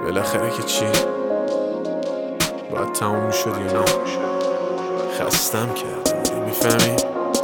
بالاخره که چی باید تموم میشد یا نه؟ خستم کرد میفهمی؟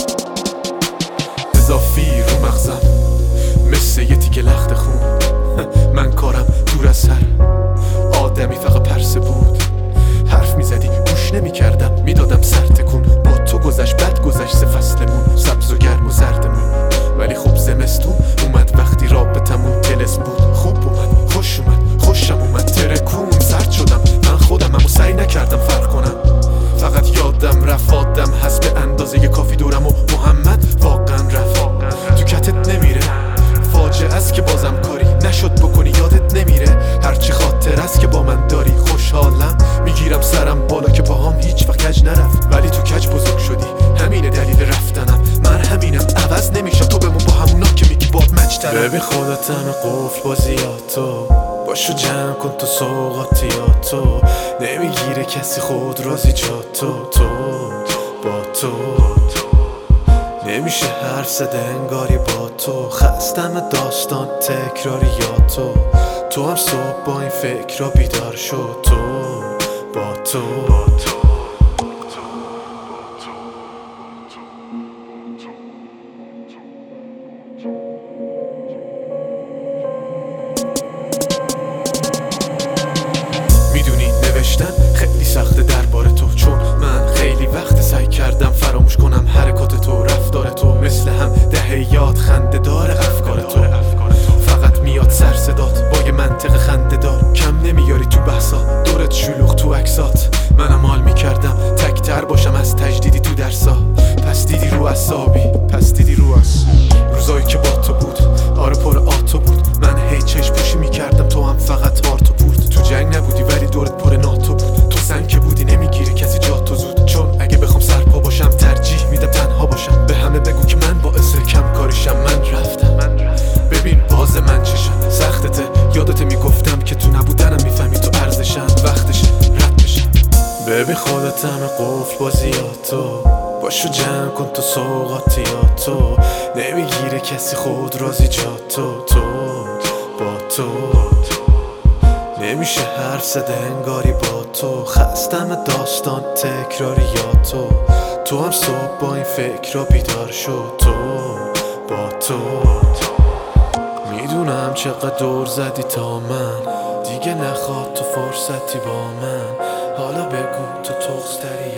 اضافی رو مغزم مثل یه تیکه لخت خون من کارم دور از هر آدمی فقط پرسه بود حرف میزدی گوش نمیکردم میدادم سر تکون با تو گذشت بد گذشت سه فصلمون سبز و گرم و زردمون ولی خب زمستون اومد وقتی رابطمون تلس بود خوب اومد خوش اومد خوشم اومد ترکون سرد شدم من خودم امو سعی نکردم فرق کنم فقط یادم رفت آدم هست به اندازه کافی دورم و محمد واقعا رفت تو کتت نمیره فاجعه است که بازم کاری نشد بکنی یادت نمیره هرچی خاطر است که با من داری خوشحالم میگیرم سرم بالا که باهام هیچ وقت کج نرفت ولی تو کج بزرگ شدی همینه دلیل رفتنم من همینم عوض نمیشم تو بمون با همونا که میگی باد مجترم ببین خودت همه قفل بازیاتو باشو جمع کن تو سوقاتیاتو نمیگیره کسی خود رازی جا تو با تو نمیشه حرف زده انگاری با تو خستم داستان تکراریاتو تو هم صبح با این فکر را بیدار شد تو با تو میدونی نوشتن خیلی سخته درباره تو چون من خیلی وقت سعی کردم فراموش کنم حرکات تو رفتار تو مثل هم دهه یاد خنده دار افکار تو فقط میاد سر صدات با یه منطق خنده دار کم نمیاری تو بحثا دورت شلوغ تو عکسات منم حال میکردم تکتر باشم از تجدیدی تو درسا پس دیدی رو اعصابی روزایی که با تو بود آره پر آتو بود من هی چشم پوشی میکردم تو هم فقط هارتو بود تو جنگ نبودی ولی دورت پر ناتو بود تو زن که بودی نمیگیره کسی جاتو زود چون اگه بخوام سرپا باشم ترجیح میدم تنها باشم به همه بگو که من باعث کم کاریشم من رفتم ببین باز من چشم سختته یادت میگفتم که تو نبودنم میفهمی تو ارزشم وقتش رد بشم ببین خودت همه قفل بازیاتو باشو جمع کن تو سوقاتیاتو نمیگیره کسی خود رازی جا تو با تو نمیشه حرف زده انگاری با تو خستم داستان تکراریاتو تو هم صبح با این فکر را بیدار شد تو با تو میدونم چقدر دور زدی تا من دیگه نخواد تو فرصتی با من حالا بگو تو تغز داری